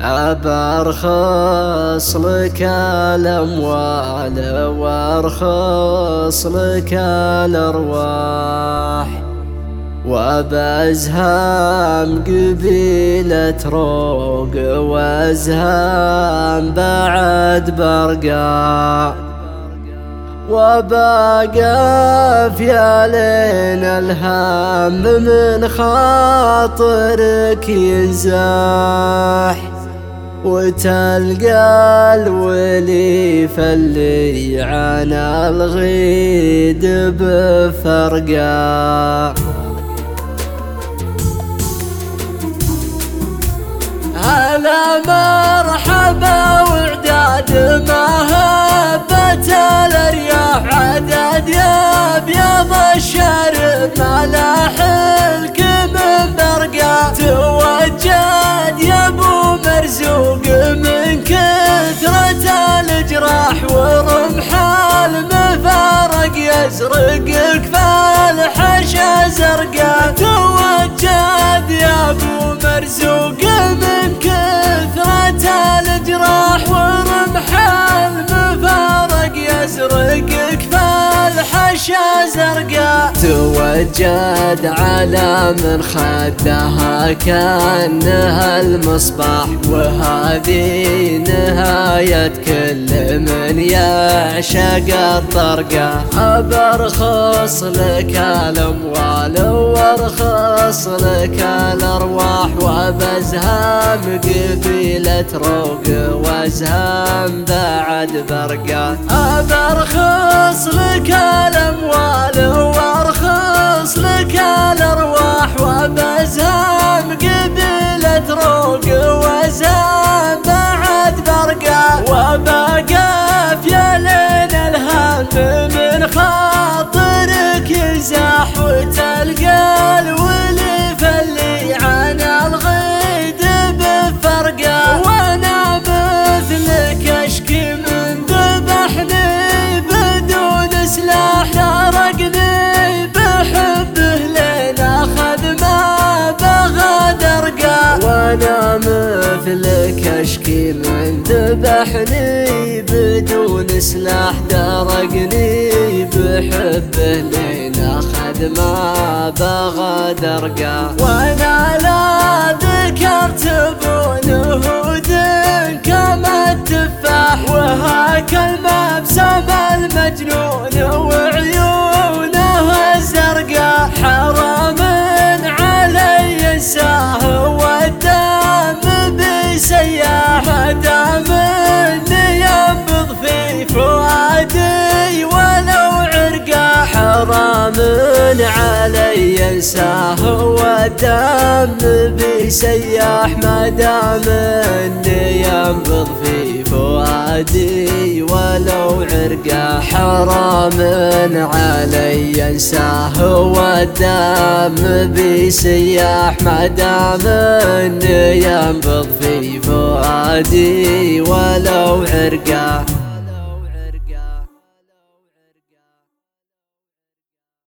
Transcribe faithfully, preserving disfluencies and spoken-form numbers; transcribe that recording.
أبرخص لك الأموال وارخص لك الأرواح، وبأزهام قبيلة روق وأزهام بعد برقع، وباقى في لين الهم من خاطرك ينزاح، وتلقى الوليف اللي عن الغيد بفرقع. هلا مرحبا وعداد مهبة الرياح، عدد يا بيض الشرب ملاحلك من برقع، توجد يا ابو مرزوق من كثرة الجراح، ورمح المفارق يزرقك فالحشا زرقا، توجد يا ابو مرزوق من كثرة الجراح، ورمح المفارق يزرقك فالحشا زرقا، توجد على من خدها كأنها المصباح، وهذه نهاية كل من يعشق الطرقة. أبرخص لك الأموال وارخص لك الأرواح، وبأزهام قبيلة روق وأزهام بعد برقة. أبرخص لك الأموال وارخص لك الأرواح، وبأزهام قبيلة روق وأزهام بعد برقة، وباقى في لين الهم من خاطرك ينزاح، وتلقى الوليف اللي عن الغيد بفرقة، وانا مثلك اشكي من ذبحني بدون سلاح، نارقني بحبه لين اخذ ما بغى درقة، وانا مثلك اشكي من ذبحني بدون سلاح، درقني بحبه لين اخذ ما بغى درقة، وانا لا ذكرت بنهود كما التفاح، وهاك المبسم المجنون وعيونه الزرقا، حرام علي ينساه والدم بسياح، دام اني ينبض في فؤادي ولو عرقا، حرام علي ينساه والدم بسياح، ما دام اني ينبض في فؤادي ولو عرقا، حرام علي ينساه والدم بسياح، ما دام اني ينبض في فؤادي ولو عرقا.